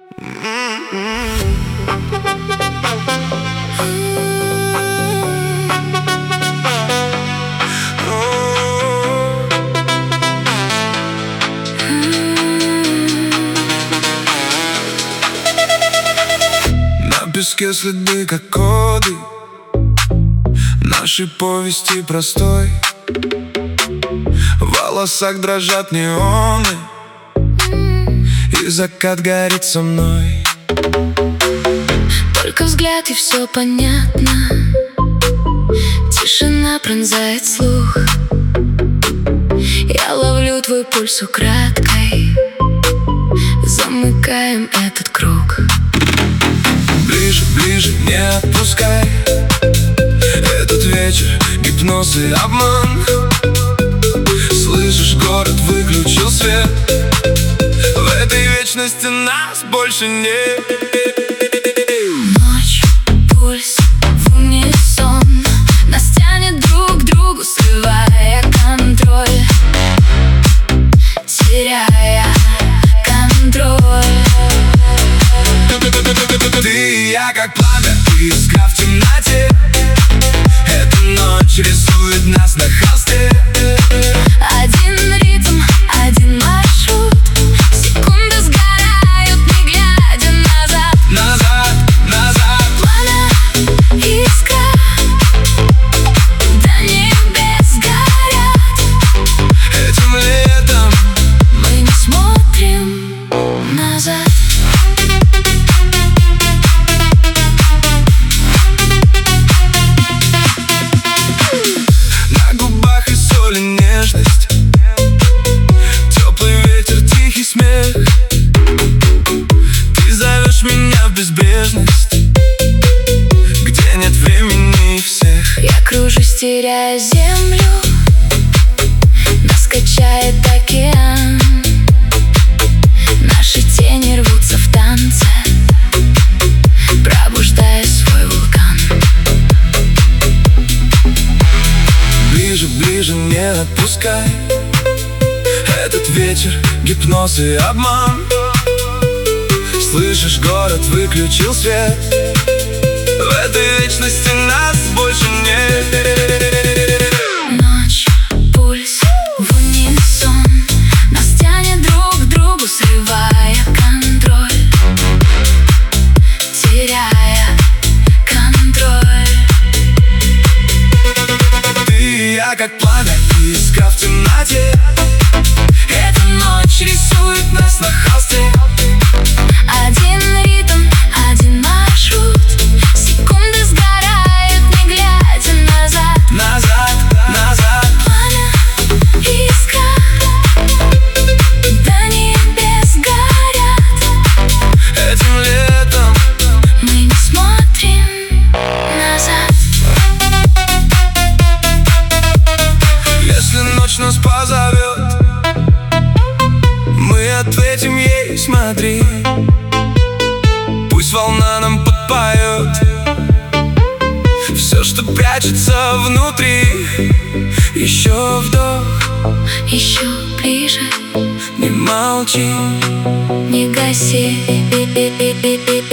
На песке следы, как коды нашей повести простой. В волосах дрожат неоны, и закат горит со мной. Только взгляд, и все понятно. Тишина пронзает слух. Я ловлю твой пульс украдкой. Замыкаем этот круг. Ближе, ближе, не отпускай. Этот вечер — гипноз и обман. Слышишь, город выключил свет. В этой вечности нас больше нет. Ночь, пульс, в унисон. Нас тянет друг к другу, срывая контроль, теряя контроль. Ты и я, как пламя, искра в темноте. Эта ночь рисует нас на холсте. Один ритм, один маршрут. Секунды сгорают, не глядя назад. Назад, назад. Пламя, искра, до небес горят. Этим летом Мы не смотрим назад. на губах и соли нежность. Теплый ветер, тихий смех. Ты зовешь меня в безбрежность, где нет времени и всех. Я кружусь, теряя землю. Нас качает океан. Наши тени рвутся в танце, пробуждая свой вулкан. Ближе, ближе, не отпускай. Этот вечер — гипноз и обман. Слышишь, город выключил свет. В этой вечности нас больше нет. Ночь, пульс, в унисон. Нас тянет друг к другу, срывая контроль, теряя контроль. Ты и я, как пламя, искра в темноте. Эта ночь рисует нас на холсте. Один ритм, один маршрут. Секунды сгорают, не глядя назад. Назад, назад. Пламя, искра, до небес горят. Этим летом Мы не смотрим назад. если ночь нас позовет, мы ответим ей: смотри. Пусть волна нам подпоет все, что прячется внутри. Еще вдох, Еще ближе, не молчи. не гаси.